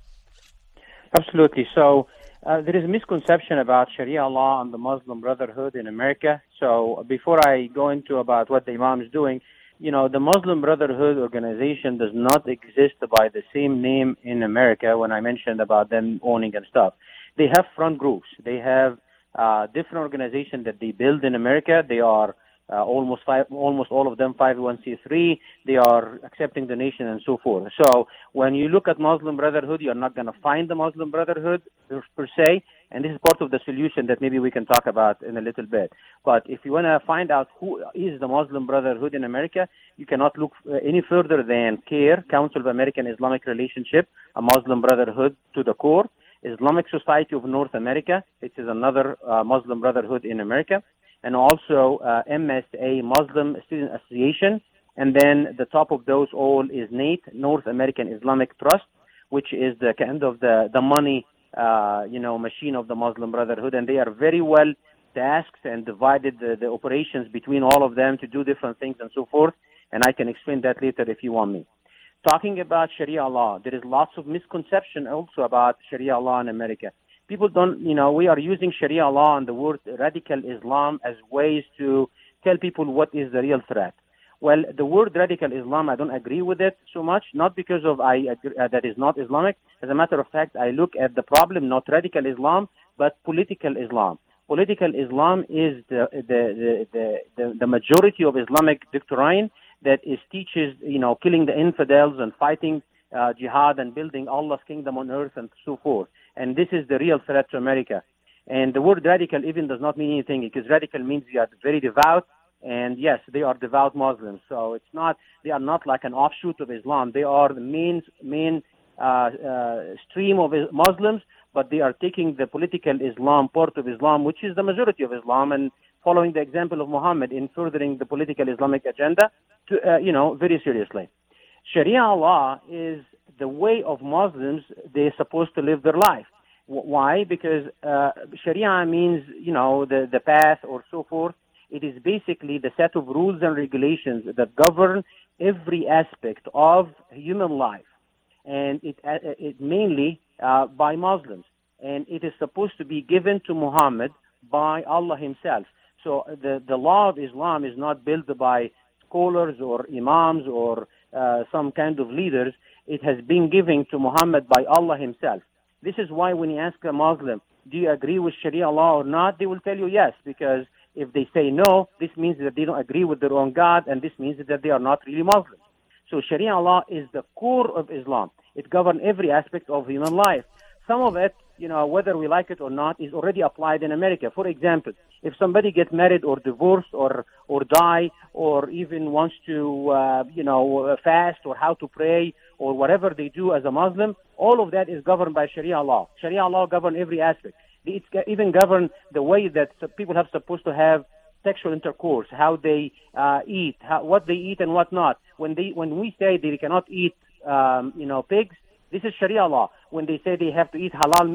Absolutely. So uh, there is a misconception about Sharia law and the Muslim Brotherhood in America. So before I go into about what the Imam is doing, you know, the Muslim Brotherhood organization does not exist by the same name in America when I mentioned about them owning and stuff. They have front groups. They have uh, different organizations that they build in America. They are Uh, almost five, almost all of them five oh one c three. They are accepting donation and so forth. So when you look at Muslim Brotherhood, you're not going to find the Muslim Brotherhood per, per se, and this is part of the solution that maybe we can talk about in a little bit. But if you want to find out who is the Muslim Brotherhood in America, you cannot look uh, any further than CARE, Council of American Islamic Relationship, a Muslim Brotherhood to the core, Islamic Society of North America, which is another uh, Muslim Brotherhood in America, and also uh, M S A, Muslim Student Association, and then the top of those all is NATE, North American Islamic Trust, which is the kind of the the money, uh, you know, machine of the Muslim Brotherhood, and they are very well tasked and divided the, the operations between all of them to do different things and so forth, and I can explain that later if you want me. Talking about Sharia law, there is lots of misconception also about Sharia law in America. People don't, you know, we are using Sharia law and the word radical Islam as ways to tell people what is the real threat. Well, the word radical Islam, I don't agree with it so much, not because of I agree, uh, that is not Islamic. As a matter of fact, I look at the problem, not radical Islam, but political Islam. Political Islam is the the the the, the, the majority of Islamic doctrine that is teaches, you know, killing the infidels and fighting uh, jihad and building Allah's kingdom on earth and so forth. And this is the real threat to America. And the word radical even does not mean anything, because radical means you are very devout. And yes, they are devout Muslims. So it's not, they are not like an offshoot of Islam. They are the main, main uh, uh, stream of Muslims, but they are taking the political Islam part of Islam, which is the majority of Islam, and following the example of Muhammad in furthering the political Islamic agenda, to, uh, you know, very seriously. Sharia law is the way of Muslims they're supposed to live their life. Why? Because uh, Sharia means, you know, the, the path or so forth. It is basically the set of rules and regulations that govern every aspect of human life. And it, uh, it mainly uh, by Muslims. And it is supposed to be given to Muhammad by Allah himself. So the, the law of Islam is not built by scholars or imams or uh, some kind of leaders. It has been given to Muhammad by Allah himself. This is why when you ask a Muslim, do you agree with Sharia law or not, they will tell you yes, because if they say no, this means that they don't agree with their own God, and this means that they are not really Muslims. So Sharia law is the core of Islam. It governs every aspect of human life. Some of it, you know, whether we like it or not, is already applied in America. For example, if somebody gets married or divorced or or die or even wants to, uh, you know, fast or how to pray or whatever they do as a Muslim, all of that is governed by Sharia law. Sharia law governs every aspect. It even governs the way that people have supposed to have sexual intercourse, how they uh, eat, how, what they eat and what not. When they when we say they cannot eat, um, you know, pigs, this is Sharia law. When they say they have to eat halal meat,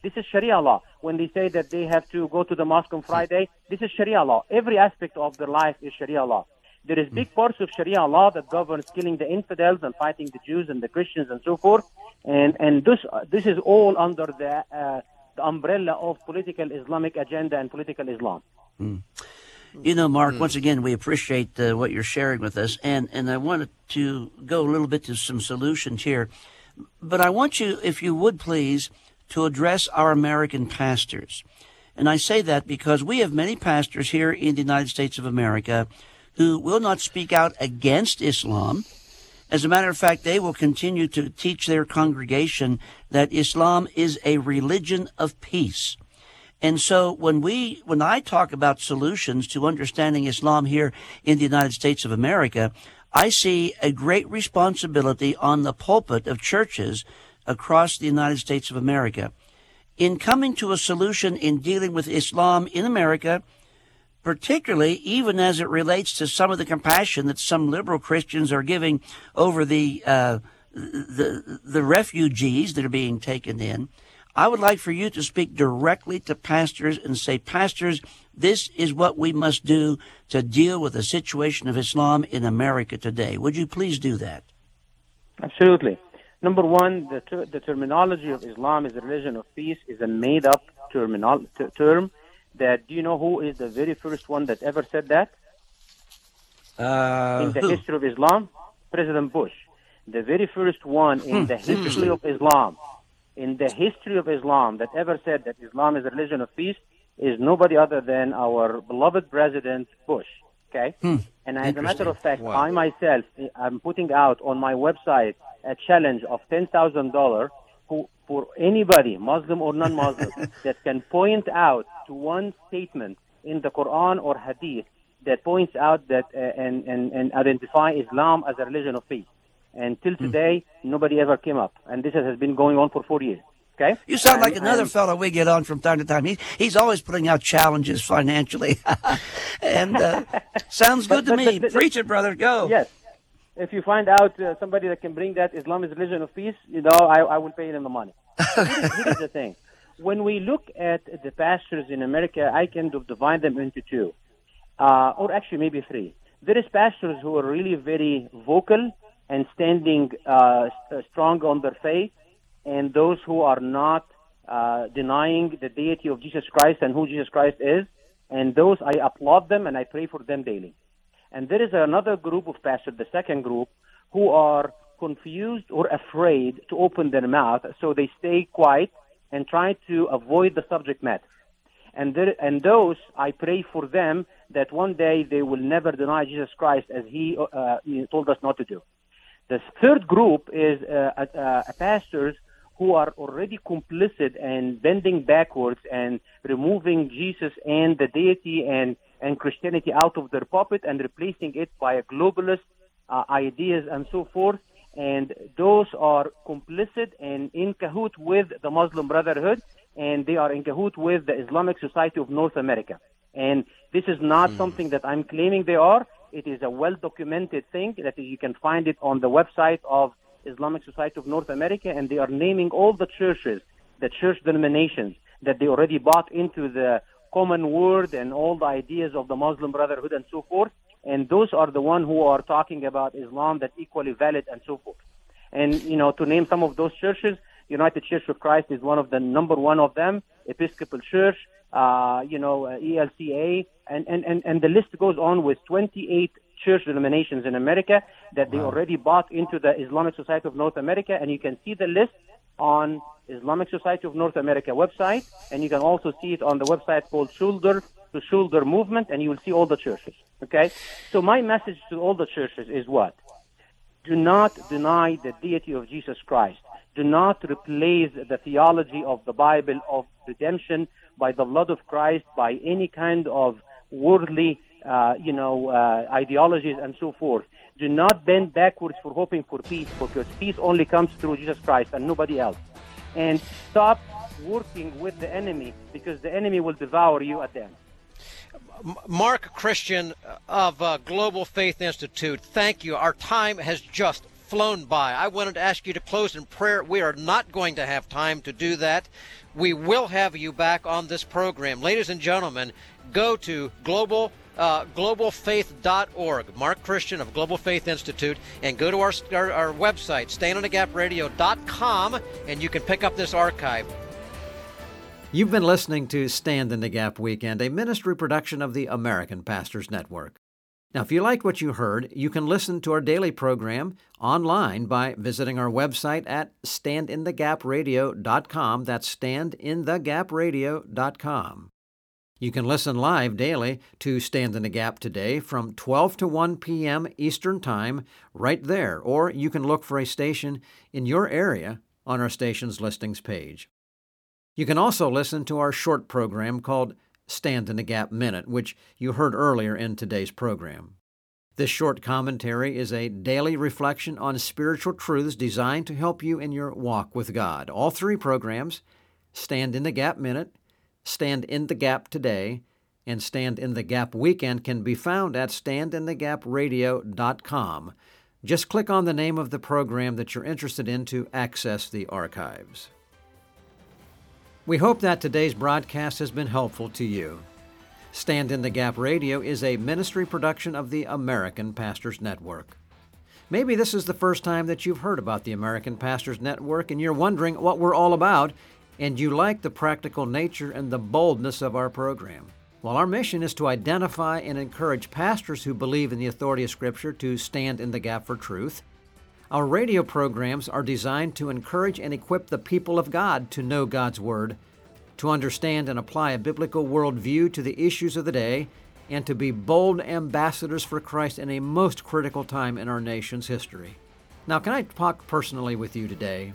This is Sharia law. When they say that they have to go to the mosque on Friday, this is Sharia law. Every aspect of their life is Sharia law. There is big parts of Sharia law that governs killing the infidels and fighting the Jews and the Christians and so forth. And and this this is all under the, uh, the umbrella of political Islamic agenda and political Islam. Mm. You know, Mark, mm. once again, we appreciate uh, what you're sharing with us. And, and I wanted to go a little bit to some solutions here. But I want you, if you would please, to address our American pastors. And I say that because we have many pastors here in the United States of America who will not speak out against Islam. As a matter of fact, they will continue to teach their congregation that Islam is a religion of peace. And so when we, when I talk about solutions to understanding Islam here in the United States of America, I see a great responsibility on the pulpit of churches across the United States of America in coming to a solution in dealing with Islam in America, particularly even as it relates to some of the compassion that some liberal Christians are giving over the uh, the the refugees that are being taken in. I would like for you to speak directly to pastors and say, pastors, this is what we must do to deal with the situation of Islam in America today. Would you please do that? Absolutely. Number one, the, ter- the terminology of Islam is a religion of peace is a made-up terminal- t- term. That do you know who is the very first one that ever said that? Uh, in the who? history of Islam? President Bush. The very first one in Hmm, the history of Islam, in the history of Islam that ever said that Islam is a religion of peace is nobody other than our beloved President Bush. Okay? Hmm. And as a matter of fact, Wow. I myself, I'm putting out on my website a challenge of ten thousand dollars who, for anybody, Muslim or non-Muslim, that can point out to one statement in the Quran or Hadith that points out that uh, and, and, and identify Islam as a religion of peace. And till today, nobody ever came up. And this has been going on for four years. Okay? You sound like And- another and- fellow we get on from time to time. He, he's always putting out challenges financially. and uh, sounds good But- to but- me. but- Preach it, brother. Go. Yes. If you find out uh, somebody that can bring that Islam is a religion of peace, you know, I, I will pay them the money. Here is, here is the thing. When we look at the pastors in America, I can divide them into two, uh, or actually maybe three. There is pastors who are really very vocal and standing uh, strong on their faith, and those who are not uh, denying the deity of Jesus Christ and who Jesus Christ is, and those I applaud them and I pray for them daily. And there is another group of pastors, the second group, who are confused or afraid to open their mouth, so they stay quiet and try to avoid the subject matter. And there, and those, I pray for them that one day they will never deny Jesus Christ as he, uh, he told us not to do. The third group is uh, uh, pastors who are already complicit and bending backwards and removing Jesus and the deity and, and Christianity out of their pulpit and replacing it by a globalist uh, ideas and so forth. And those are complicit and in cahoot with the Muslim Brotherhood, and they are in cahoot with the Islamic Society of North America. And this is not mm. something that I'm claiming they are. It is a well-documented thing that you can find it on the website of Islamic Society of North America, and they are naming all the churches, the church denominations, that they already bought into the common word and all the ideas of the Muslim Brotherhood and so forth. And those are the ones who are talking about Islam that's equally valid and so forth. And, you know, to name some of those churches, United Church of Christ is one of the number one of them, Episcopal Church, uh, you know, uh, E L C A, and, and, and, and the list goes on with twenty-eight church denominations in America that they wow. already bought into the Islamic Society of North America, and you can see the list on Islamic Society of North America website, and you can also see it on the website called Shoulder to Shoulder Movement, and you will see all the churches, okay? So my message to all the churches is what? Do not deny the deity of Jesus Christ. Do not replace the theology of the Bible of redemption by the blood of Christ, by any kind of worldly, uh, you know, uh, ideologies and so forth. Do not bend backwards for hoping for peace, because peace only comes through Jesus Christ and nobody else. And stop working with the enemy, because the enemy will devour you at the end. Mark Christian of uh, Global Faith Institute, thank you. Our time has just flown by. I wanted to ask you to close in prayer. We are not going to have time to do that. We will have you back on this program. Ladies and gentlemen, go to global uh, global faith dot org, Mark Christian of Global Faith Institute, and go to our, our, our website, stand in the gap radio dot com, and you can pick up this archive. You've been listening to Stand in the Gap Weekend, a ministry production of the American Pastors Network. Now, if you liked what you heard, you can listen to our daily program online by visiting our website at stand in the gap radio dot com. That's stand in the gap radio dot com. You can listen live daily to Stand in the Gap today from twelve to one p.m. Eastern Time right there, or you can look for a station in your area on our station's listings page. You can also listen to our short program called Stand in the Gap Minute, which you heard earlier in today's program. This short commentary is a daily reflection on spiritual truths designed to help you in your walk with God. All three programs, Stand in the Gap Minute, Stand in the Gap Today, and Stand in the Gap Weekend, can be found at stand in the gap radio dot com. Just click on the name of the program that you're interested in to access the archives. We hope that today's broadcast has been helpful to you. Stand in the Gap Radio is a ministry production of the American Pastors Network. Maybe this is the first time that you've heard about the American Pastors Network and you're wondering what we're all about, and you like the practical nature and the boldness of our program. Well, our mission is to identify and encourage pastors who believe in the authority of Scripture to stand in the gap for truth. Our radio programs are designed to encourage and equip the people of God to know God's Word, to understand and apply a biblical worldview to the issues of the day, and to be bold ambassadors for Christ in a most critical time in our nation's history. Now, can I talk personally with you today?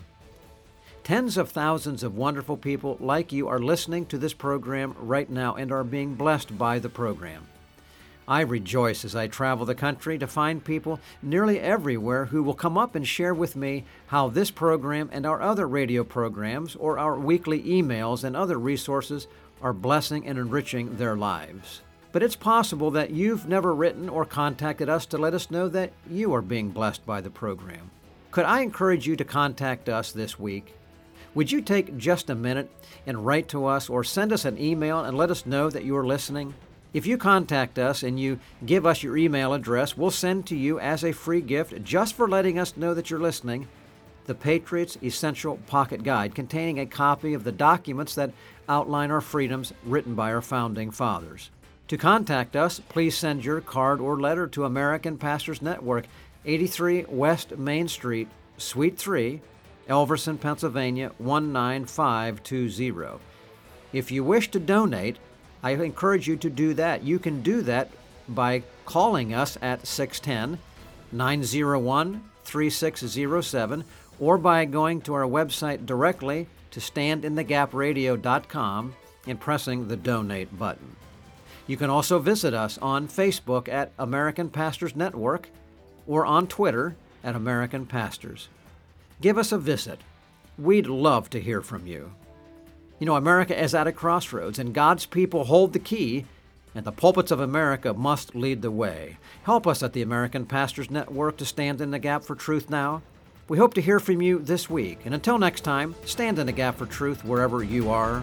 Tens of thousands of wonderful people like you are listening to this program right now and are being blessed by the program. I rejoice as I travel the country to find people nearly everywhere who will come up and share with me how this program and our other radio programs or our weekly emails and other resources are blessing and enriching their lives. But it's possible that you've never written or contacted us to let us know that you are being blessed by the program. Could I encourage you to contact us this week? Would you take just a minute and write to us or send us an email and let us know that you are listening? If you contact us and you give us your email address, we'll send to you as a free gift, just for letting us know that you're listening, the Patriot's Essential Pocket Guide, containing a copy of the documents that outline our freedoms written by our founding fathers. To contact us, please send your card or letter to American Pastors Network, eighty-three West Main Street, Suite three, Elverson, Pennsylvania, one nine five two zero. If you wish to donate, I encourage you to do that. You can do that by calling us at six one zero, nine zero one, three six zero seven or by going to our website directly to stand in the gap radio dot com and pressing the donate button. You can also visit us on Facebook at American Pastors Network or on Twitter at American Pastors. Give us a visit. We'd love to hear from you. You know, America is at a crossroads, and God's people hold the key, and the pulpits of America must lead the way. Help us at the American Pastors Network to stand in the gap for truth now. We hope to hear from you this week, and until next time, stand in the gap for truth wherever you are.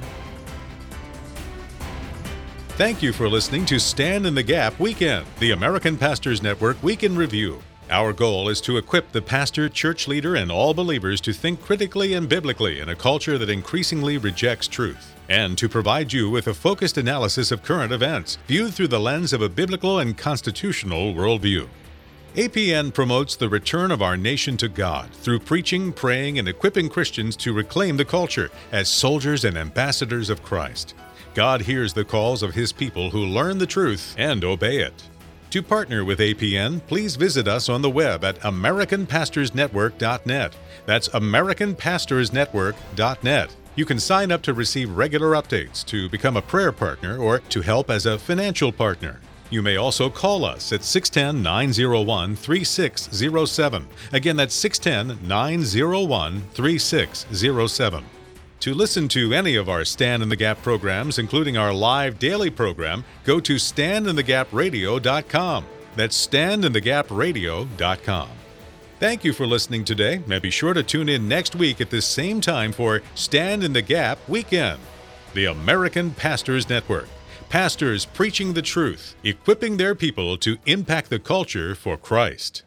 Thank you for listening to Stand in the Gap Weekend, the American Pastors Network Week in Review. Our goal is to equip the pastor, church leader, and all believers to think critically and biblically in a culture that increasingly rejects truth, and to provide you with a focused analysis of current events, viewed through the lens of a biblical and constitutional worldview. A P N promotes the return of our nation to God through preaching, praying, and equipping Christians to reclaim the culture as soldiers and ambassadors of Christ. God hears the calls of His people who learn the truth and obey it. To partner with A P N, please visit us on the web at American Pastors Network dot net. That's American Pastors Network dot net. You can sign up to receive regular updates, to become a prayer partner, or to help as a financial partner. You may also call us at six one zero, nine zero one, three six zero seven. Again, that's six one zero, nine zero one, three six zero seven. To listen to any of our Stand in the Gap programs, including our live daily program, go to stand in the gap radio dot com. That's stand in the gap radio dot com. Thank you for listening today, and be sure to tune in next week at this same time for Stand in the Gap Weekend, the American Pastors Network. Pastors preaching the truth, equipping their people to impact the culture for Christ.